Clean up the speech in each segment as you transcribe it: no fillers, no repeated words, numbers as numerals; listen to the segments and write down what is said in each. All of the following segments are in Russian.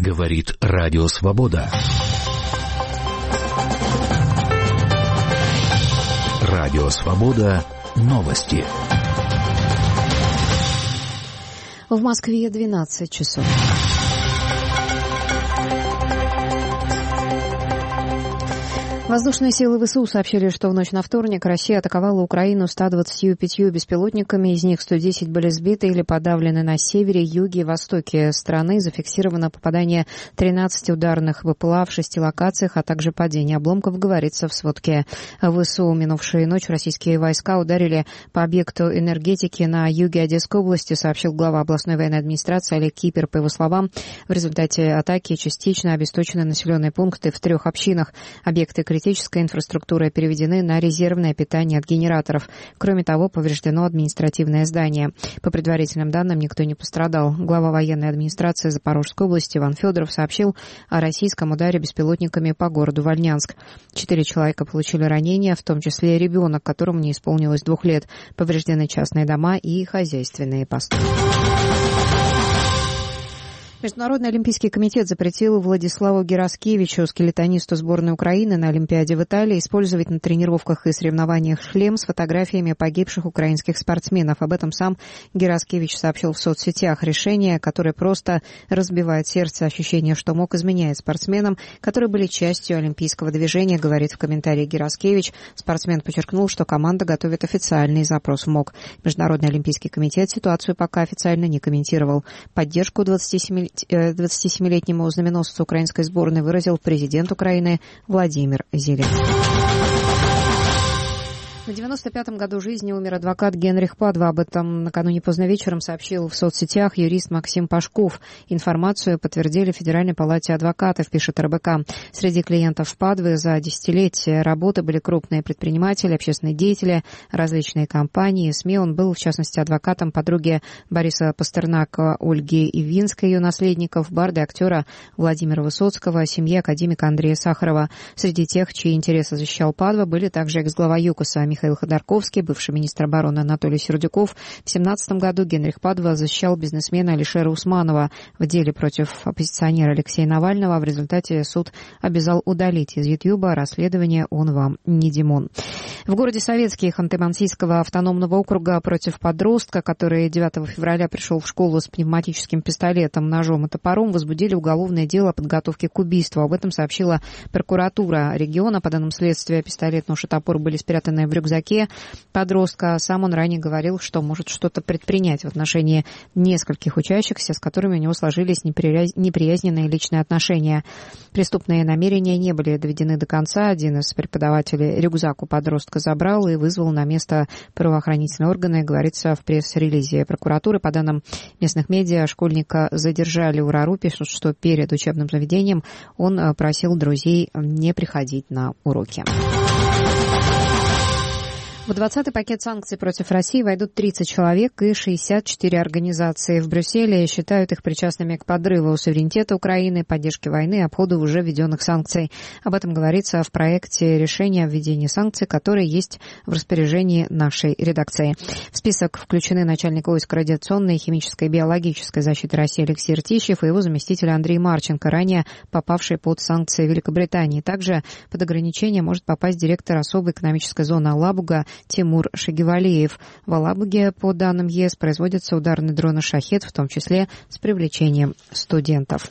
Говорит Радио Свобода. Радио Свобода. Новости. В Москве 12 часов. Воздушные силы ВСУ сообщили, что в ночь на вторник Россия атаковала Украину 125 беспилотниками, из них 110 были сбиты или подавлены на севере, юге и востоке страны. Зафиксировано попадание 13 ударных БПЛА в 6 локациях, а также падение обломков, говорится в сводке ВСУ. Минувшую ночь российские войска ударили по объекту энергетики на юге Одесской области, сообщил глава областной военной администрации Олег Кипер. По его словам, в результате атаки частично обесточены населенные пункты в 3 общинах. Объекты критической инфраструктуры переведены на резервное питание от генераторов. Кроме того, повреждено административное здание. По предварительным данным, никто не пострадал. Глава военной администрации Запорожской области Иван Федоров сообщил о российском ударе беспилотниками по городу Вольнянск. 4 человека получили ранения, в том числе ребенок, которому не исполнилось 2 лет. Повреждены частные дома и хозяйственные постройки. Международный олимпийский комитет запретил Владиславу Гераскевичу, скелетонисту сборной Украины на Олимпиаде в Италии, использовать на тренировках и соревнованиях шлем с фотографиями погибших украинских спортсменов. Об этом сам Гераскевич сообщил в соцсетях. Решение, которое просто разбивает сердце, ощущение, что МОК изменяет спортсменам, которые были частью олимпийского движения, говорит в комментарии Гераскевич. Спортсмен подчеркнул, что команда готовит официальный запрос в МОК. Международный олимпийский комитет ситуацию пока официально не комментировал. Поддержку 27-летнему знаменосцу украинской сборной выразил президент Украины Владимир Зеленский. В 95-м году жизни умер адвокат Генрих Падва. Об этом накануне поздно вечером сообщил в соцсетях юрист Максим Пашков. Информацию подтвердили в Федеральной палате адвокатов, пишет РБК. Среди клиентов Падвы за десятилетия работы были крупные предприниматели, общественные деятели, различные компании, СМИ. Он был, в частности, адвокатом подруги Бориса Пастернака Ольги Ивинской, ее наследников, барды актера Владимира Высоцкого, семьи академика Андрея Сахарова. Среди тех, чьи интересы защищал Падва, были также экс-глава ЮКОСа Михаил Ходорковский, бывший министр обороны Анатолий Сердюков. В 2017 году Генрих Падва защищал бизнесмена Алишера Усманова в деле против оппозиционера Алексея Навального. В результате суд обязал удалить из Ютьюба расследование «Он вам не Димон». В городе Советский Ханты-Мансийского автономного округа против подростка, который 9 февраля пришел в школу с пневматическим пистолетом, ножом и топором, возбудили уголовное дело о подготовке к убийству. Об этом сообщила прокуратура региона. По данным следствия, пистолет, нож и топор были спрятаны в рюкзаке подростка. Сам он ранее говорил, что может что-то предпринять в отношении нескольких учащихся, с которыми у него сложились неприязненные личные отношения. Преступные намерения не были доведены до конца. Один из преподавателей рюкзак у подростка забрал и вызвал на место правоохранительные органы, говорится в пресс-релизе прокуратуры. По данным местных медиа, школьника задержали в УРАРУ. Пишут, что перед учебным заведением он просил друзей не приходить на уроки. В 20-й пакет санкций против России войдут 30 человек и 64 организации. В Брюсселе считают их причастными к подрыву суверенитета Украины, поддержке войны и обходу уже введенных санкций. Об этом говорится в проекте решения о введении санкций, который есть в распоряжении нашей редакции. В список включены начальник войск радиационной, химической и биологической защиты России Алексей Ртищев и его заместитель Андрей Марченко, ранее попавший под санкции Великобритании. Также под ограничение может попасть директор особой экономической зоны Алабуга Тимур Шагивалиев. В Алабуге, по данным ЕС, производятся ударные дроны «Шахед», в том числе с привлечением студентов.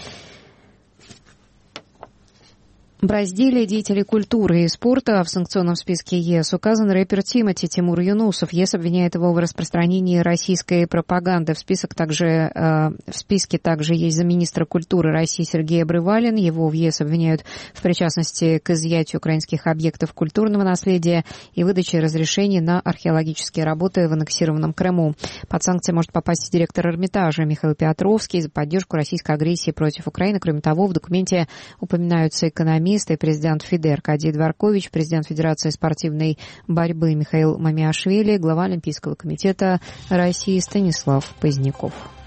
В разделе «Деятели культуры и спорта» в санкционном списке ЕС указан рэпер Тимати Тимур Юнусов. ЕС обвиняет его в распространении российской пропаганды. В списке также есть замминистра культуры России Сергей Обрывалин. Его в ЕС обвиняют в причастности к изъятию украинских объектов культурного наследия и выдаче разрешений на археологические работы в аннексированном Крыму. Под санкции может попасть директор Эрмитажа Михаил Петровский за поддержку российской агрессии против Украины. Кроме того, в документе упоминаются экономисты и президент ФИДЕ Аркадий Дворкович, президент Федерации спортивной борьбы Михаил Мамиашвили, глава Олимпийского комитета России Станислав Поздняков.